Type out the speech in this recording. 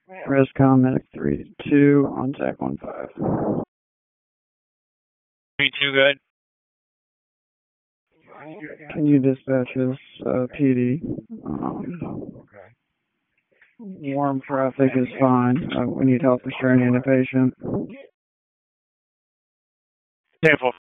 Rescom Medic 3-2 on TAC 1-5. 3-2, good. Can you dispatch this PD? Warm traffic is fine. We need help restraining the patient. Careful.